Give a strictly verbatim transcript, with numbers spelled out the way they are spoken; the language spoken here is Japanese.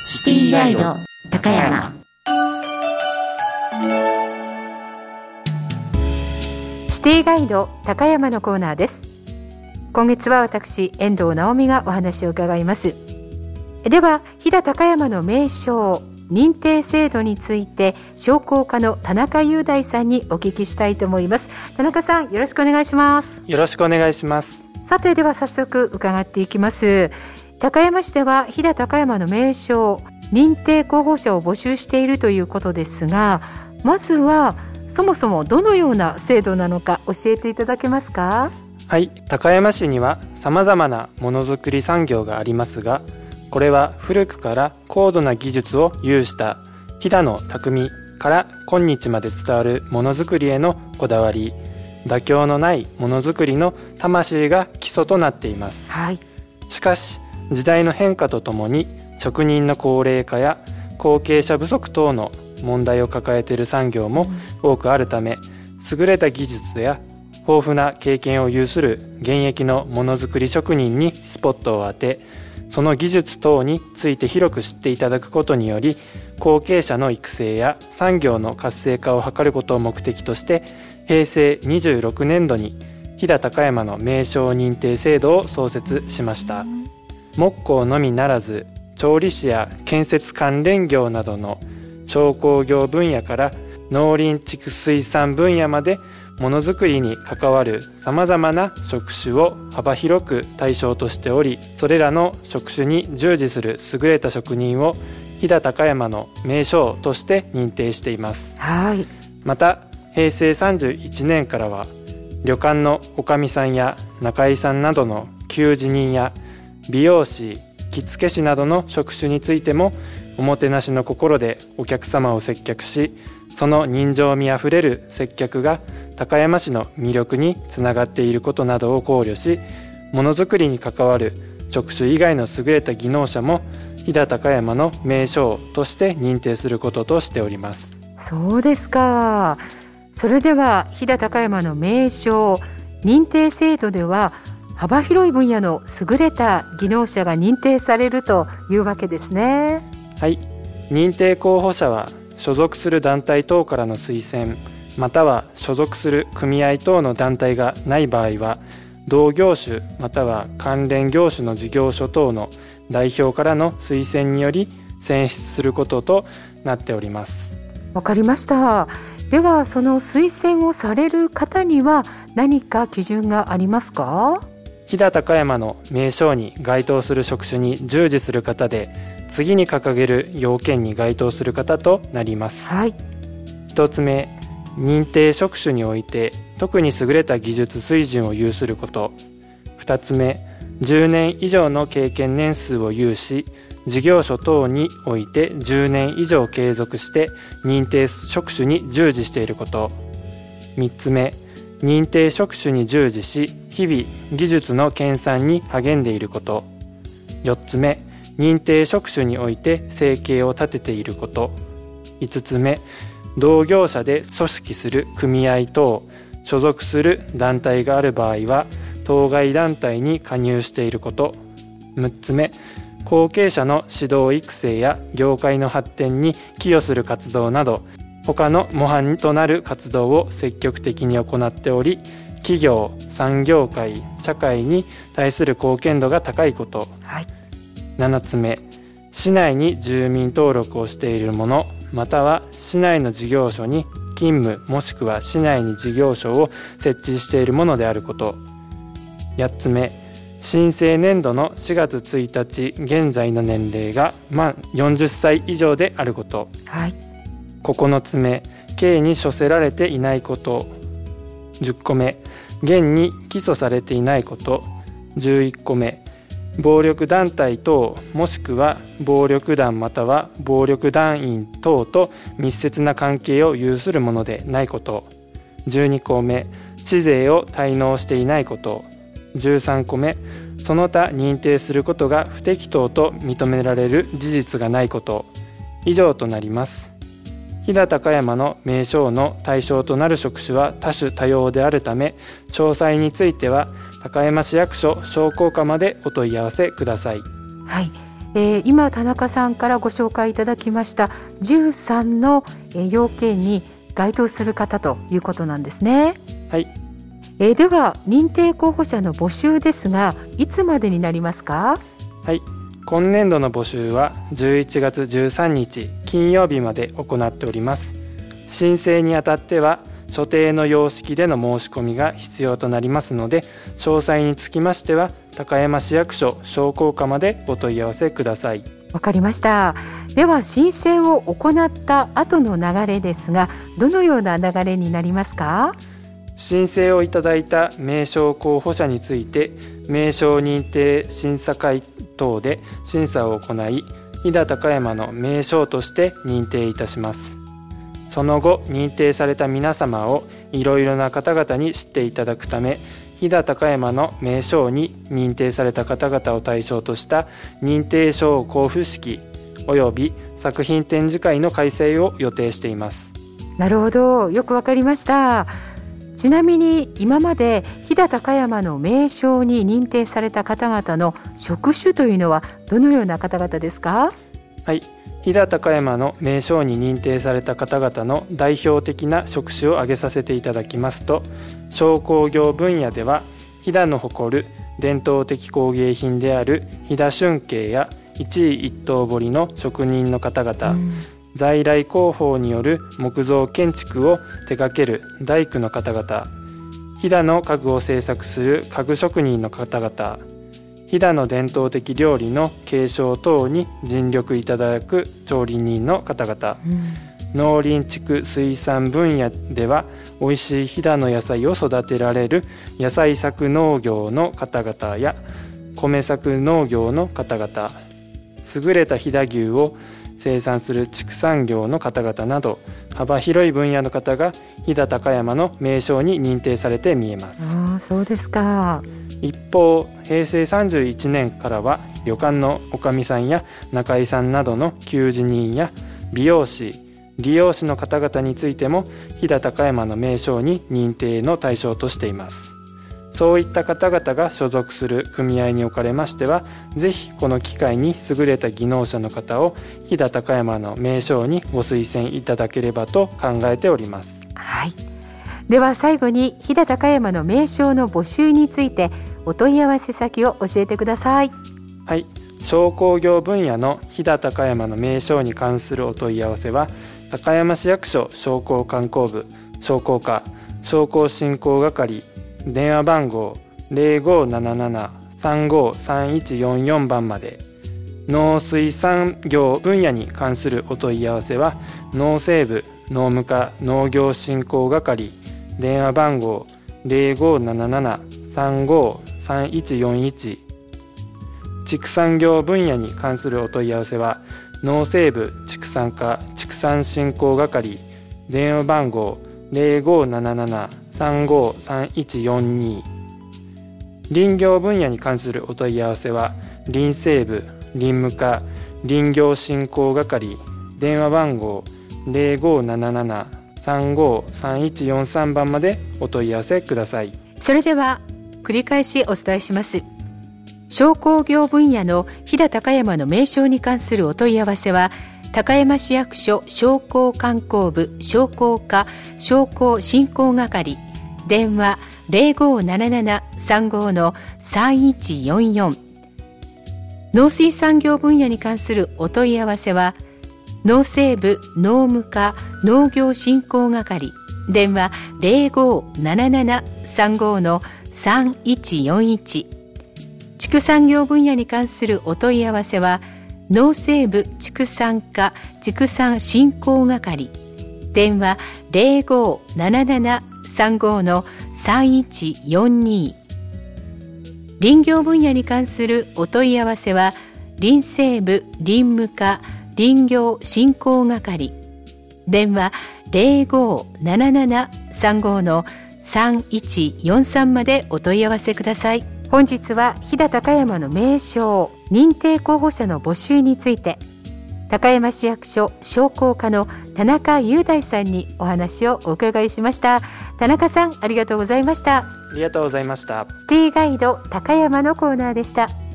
シティガイド高山。 シティガイド高山のコーナーです。今月は私遠藤直美がお話を伺います。では飛騨高山の名称認定制度について商工課の田中雄大さんにお聞きしたいと思います。田中さん、よろしくお願いします。 よろしくお願いします。 さて、では早速伺っていきます。高山市では飛騨高山の名称認定候補者を募集しているということですが、まずはそもそもどのような制度なのか教えていただけますか？ はい、高山市には様々なものづくり産業がありますが、これは古くから高度な技術を有した飛騨の匠から今日まで伝わるものづくりへのこだわり、妥協のないものづくりの魂が基礎となっています、はい、しかし時代の変化とともに職人の高齢化や後継者不足等の問題を抱えている産業も多くあるため、優れた技術や豊富な経験を有する現役のものづくり職人にスポットを当て、その技術等について広く知っていただくことにより、後継者の育成や産業の活性化を図ることを目的として、へいせいにじゅうろくねんどに飛騨高山の名称認定制度を創設しました。木工のみならず、調理師や建設関連業などの商工業分野から農林畜水産分野までものづくりに関わるさまざまな職種を幅広く対象としており、それらの職種に従事する優れた職人を飛騨高山の名称として認定しています、はい、またへいせいさんじゅういちねんからは旅館のおかみさんや仲居さんなどの給仕人や美容師、着付け師などの職種についてもおもてなしの心でお客様を接客し、その人情味あふれる接客が高山市の魅力につながっていることなどを考慮し、ものづくりに関わる職種以外の優れた技能者も飛騨高山の名称として認定することとしております。 そうですか。それでは飛騨高山の名称認定制度では幅広い分野の優れた技能者が認定されるというわけですね。 はい、認定候補者は所属する団体等からの推薦、または所属する組合等の団体がない場合は、同業種または関連業種の事業所等の代表からの推薦により選出することとなっております。 わかりました。ではその推薦をされる方には何か基準がありますか？ 飛騨高山の名称に該当する職種に従事する方で、次に掲げる要件に該当する方となります、はい、ひとつめ、認定職種において特に優れた技術水準を有すること。ふたつめ、じゅうねん以上の経験年数を有し、事業所等においてじゅうねん以上継続して認定職種に従事していること。みっつめ、認定職種に従事し、日々技術の研鑽に励んでいること。よっつめ、認定職種において生計を立てていること。いつつめ、同業者で組織する組合等所属する団体がある場合は当該団体に加入していること。むっつめ、後継者の指導育成や業界の発展に寄与する活動など他の模範となる活動を積極的に行っており、企業、産業界、社会に対する貢献度が高いこと、はい、ななつめ、市内に住民登録をしているものまたは市内の事業所に勤務もしくは市内に事業所を設置しているものであること。やっつめ、申請年度のしがつついたち現在の年齢が満よんじゅっさい以上であること、はい、ここのつめ、刑に処せられていないこと。じゅっこめ、現に起訴されていないこと。じゅういっこめ、暴力団体等もしくは暴力団または暴力団員等と密接な関係を有するものでないこと。じゅうにこめ、市税を滞納していないこと。じゅうさんこめ、その他認定することが不適当と認められる事実がないこと。以上となります。飛騨高山の名称の対象となる職種は多種多様であるため、詳細については高山市役所商工課までお問い合わせください。 はい、 えー、今田中さんからご紹介いただきましたじゅうさんの要件に該当する方ということなんですね。 はい。 えー、では認定候補者の募集ですが、いつまでになりますか？ はい、今年度の募集はじゅういちがつじゅうさんにち金曜日まで行っております。申請にあたっては所定の様式での申し込みが必要となりますので、詳細につきましては高山市役所商工課までお問い合わせください。 わかりました。では申請を行った後の流れですが、どのような流れになりますか？ 申請をいただいた名称候補者について名称認定審査会等で審査を行い、飛騨高山の名称として認定いたします。その後認定された皆様をいろいろな方々に知っていただくため、飛騨高山の名称に認定された方々を対象とした認定証交付式および作品展示会の開催を予定しています。 なるほど、よくわかりました。ちなみに今まで飛騨高山の名称に認定された方々の職種というのはどのような方々ですか？ はい、飛騨高山の名称に認定された方々の代表的な職種を挙げさせていただきますと、商工業分野では飛騨の誇る伝統的工芸品である飛騨春慶や一位一刀彫りの職人の方々、うん、在来工法による木造建築を手掛ける大工の方々、飛騨の家具を製作する家具職人の方々、飛騨の伝統的料理の継承等に尽力いただく調理人の方々、うん、農林畜水産分野ではおいしい飛騨の野菜を育てられる野菜作農業の方々や米作農業の方々、優れた飛騨牛を生産する畜産業の方々など、幅広い分野の方が飛騨高山の名称に認定されて見えます。 あ、そうですか。 一方、へいせいさんじゅういちねんからは旅館のおかみさんや仲居さんなどの給仕人や美容師、理容師の方々についても飛騨高山の名称に認定の対象としています。そういった方々が所属する組合におかれましては、ぜひこの機会に優れた技能者の方を飛騨高山の名称にご推薦いただければと考えております。 はい、では最後に飛騨高山の名称の募集についてお問い合わせ先を教えてください。 はい、商工業分野の飛騨高山の名称に関するお問い合わせは高山市役所商工観光部商工課商工振興係電話番号 ゼロごーなななな さんごーさんいちよんよん 番まで、農水産業分野に関するお問い合わせは農政部農務課農業振興係電話番号 ゼロごーなななな さんごーさんいちよんいち、畜産業分野に関するお問い合わせは農政部畜産課畜産振興係電話番号 ゼロごーなななな さんごーさんいちよんに、林業分野に関するお問い合わせは林政部林務課林業振興係電話番号 ゼロごーなななな さんごーさんいちよんさん 番までお問い合わせください。 それでは繰り返しお伝えします。商工業分野の飛騨高山の名称に関するお問い合わせは高山市役所商工観光部商工課商工振興係電話 ゼロごーなななな さんごーのさんいちよんよん、農水産業分野に関するお問い合わせは農政部農務課農業振興係電話 ゼロごーなななな さんごーのさんいちよんいち、畜産業分野に関するお問い合わせは農政部畜産課畜産振興係電話 ゼロごーなななな さんごーのさんいちよんに、林業分野に関するお問い合わせは林政部林務課林業振興係電話 ゼロごーなななな さんごーのさんいちよんさん までお問い合わせください。本日は飛騨高山の名称認定候補者の募集について高山市役所商工課の田中雄大さんにお話をお伺いしました。田中さん、ありがとうございました。 ありがとうございました。 シティガイド高山のコーナーでした。